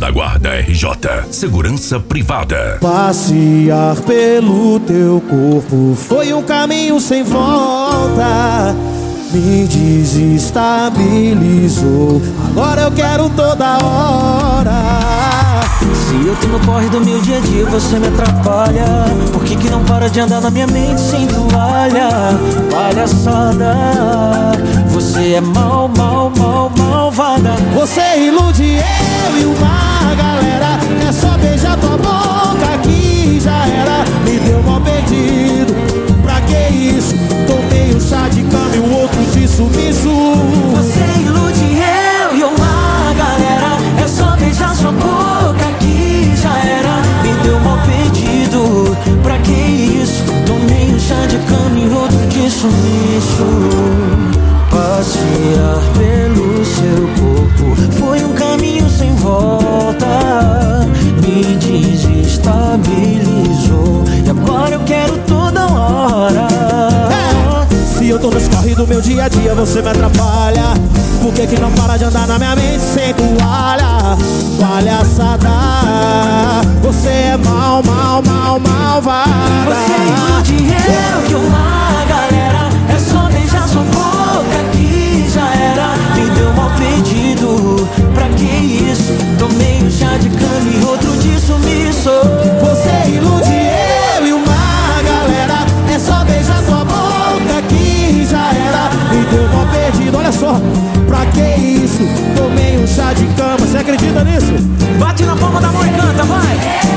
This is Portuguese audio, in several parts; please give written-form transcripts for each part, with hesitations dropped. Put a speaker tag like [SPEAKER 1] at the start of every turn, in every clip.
[SPEAKER 1] da Guarda RJ. Segurança privada.
[SPEAKER 2] Passear pelo teu corpo foi um caminho sem volta. Me desestabilizou, agora eu quero toda hora.
[SPEAKER 3] Se eu tô no corre do meu dia a dia, você me atrapalha. Por que não para de andar na minha mente sem toalha? Palhaçada, você é malvada.
[SPEAKER 2] Você ilude eu e uma galera. É só beijar tua boca que já era. Me deu mal perdido, pra que isso? Tomei um chá de cama e o outro de sumiço.
[SPEAKER 3] Você ilude eu e uma galera. É só beijar sua boca que já era. Me deu mal perdido, pra que isso? Tomei um chá de cama e outro de sumiço. Passear pelo seu corpo foi um caminho sem volta. Me desestabilizou e agora eu quero toda hora.
[SPEAKER 2] Se eu tô nos corre do meu dia a dia, você me atrapalha. Por que não para de andar na minha mente sem toalha? Palhaçada, você é malvada.
[SPEAKER 3] Você ilude eu e uma galera. É só beijar sua boca que já era. Me deu mal perdido, pra que isso? Tomei um chá de cama e outro de sumiço.
[SPEAKER 2] Você ilude eu e uma galera. É só beijar sua boca que já era. Me deu mal perdido, olha só. Pra que isso? Tomei um chá de cama, você acredita nisso?
[SPEAKER 3] Bate na palma da mão e canta, vai!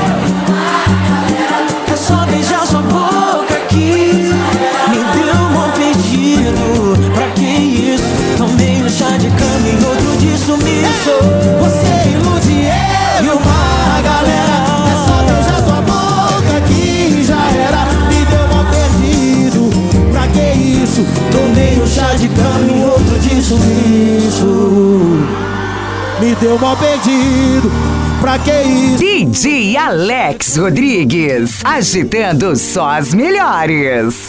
[SPEAKER 3] É só beijar sua boca que me deu mal perdido. Pra que isso? Tomei um chá de cama e outro de sumiço.
[SPEAKER 2] Você ilude eu e uma galera. É só beijar sua boca que já era. Me deu mal perdido, pra que isso? Tomei um chá de cama e outro de sumiço. Me deu mal perdido, pra que isso?
[SPEAKER 4] DJ Alex Rodrigues, agitando só as melhores.